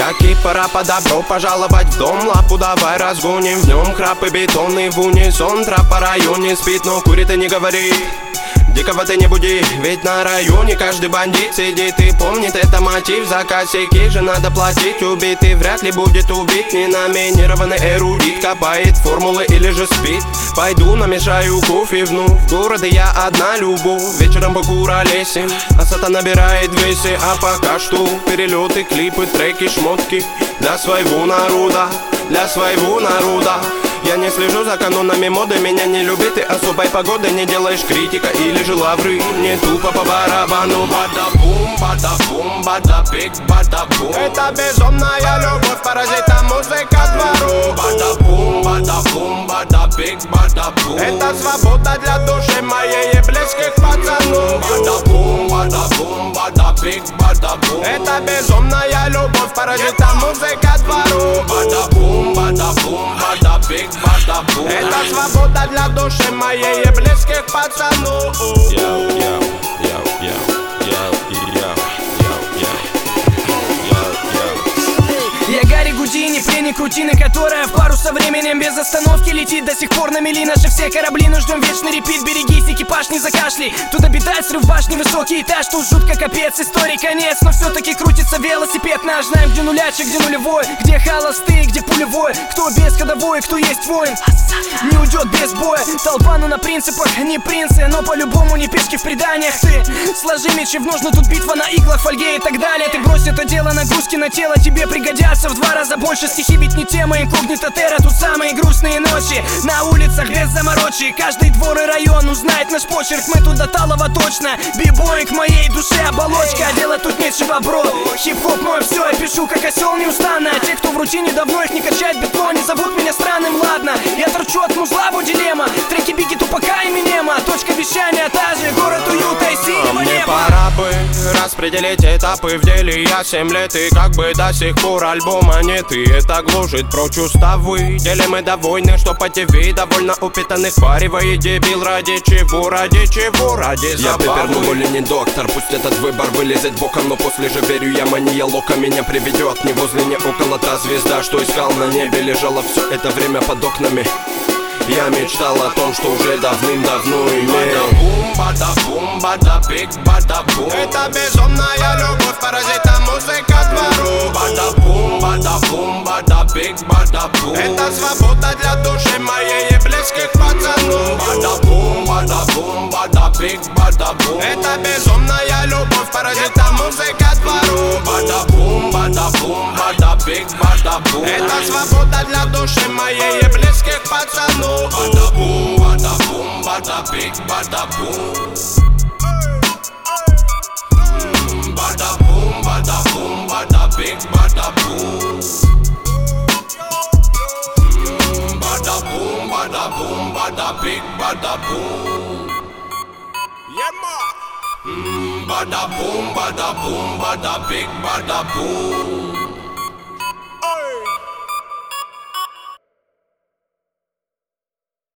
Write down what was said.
Таки пора по добро пожаловать в дом. Лапу давай разгоним, в нем храпы бетонный в унисон. Трап по районе спит, но курит и не говорит. Дикого ты не буди, ведь на районе каждый бандит сидит и помнит, это мотив. За косяки же надо платить, убитый вряд ли будет убит. Ненаминированный эрудит копает формулы или же спит. Пойду намешаю кофе вновь, в городе я одна любовь. Вечером покуролесим, а сата набирает весе. А пока что перелеты, клипы, треки, шмотки для своего народа, для своего народа. Я не слежу за канонами моды, меня не любит и особой погоды. Не делаешь критика или же лавры, не тупо по барабану. Бада-бум, бада-бум, бада-биг, бада-бум. Это безумная любовь, паразита музыка двору. Бада-бум, бада-бум, бада-биг, бада-бум. Это свобода для души моей и близких пацанов. Бада-бум, бада-бум, бада-биг, бада-бум. Это безумная любовь, паразита музыка двору. Бада-бум, бада-бум, бада-биг, бада-бум. Это свобода для души моей и близких пацанов. Я Гарри Гудини, пленник рутины, которая в пару со временем без остановки летит. До сих пор на мели наши все корабли, но ждем вечный репит. Берегись, экипаж, не закашляй. Тут обитает срыв башни, высокий этаж. Тут жутко капец, истории конец. Но все-таки крутится велосипед наш. Знаем, где нулячек, где нулевой, где холостые, где пулевой. Кто без ходовой, кто есть воин, не уйдет без боя. Толпа, ну на принципах, не принцы, но по-любому не пешки в преданиях. Ты сложи мечи в ножны, тут битва на иглах, фольге и так далее. Ты брось это дело, нагрузки на тело тебе пригодятся в 2 раза больше. Стихи ведь не тема, инкогнито терра. Тут самые грустные ночи на улицах без заморочи. Каждый двор и район узнает наш почерк. Мы тут до талого точно. Бибой к моей душе оболочка. Делать тут нечего, бро. Хип-хоп мой все, я пишу как осел неустанно. Те, кто в рутине давно их не качает бетло, не зовут меня странным, ладно. Я торчу от музла, дилемма. Треки Бигги, Тупака и Эминема. Точка вещания та же, город уюта и синего мне неба. пора бы распределить этапы в деле. Я 7 лет и как бы до сих пор альбома нет. И это гложет прочь уставы. Деле мы довольны, что по ТВ довольно упитанных паривает дебил. Ради чего, ради чего, ради забавы. Я пепер, но более не доктор. Пусть этот выбор вылезет боком, но после же верю я, мания лока меня приведет. Не возле, не около та звезда, что искал на небе. Лежала все это время под окнами. Я мечтал о том, что уже давным-давно имел. Бада-бум, бада-бум, бада-биг, бада-бум. Это безумная любовь, паразита музыка двору. Бада-бум, бада-бум, бада-биг, бада-бум. Это свобода для души моей и близких пацанов. Бада-бум, бада-бум, бада-биг, бада-бум. Это безумная любовь, паразита музыка двору. Бада-бум, бада-бум, бада-биг, бада-бум. Это свобода для души моей и близких пацанов. Bada-boom, bada-boom, bada-big, bada-boom. Bada-boom, bada-boom, bada-big, bada-boom. Bada-boom, bada-boom, bada-big, bada-boom. Yeah, ma. Bada-boom, bada-boom, bada-big, bada-boom.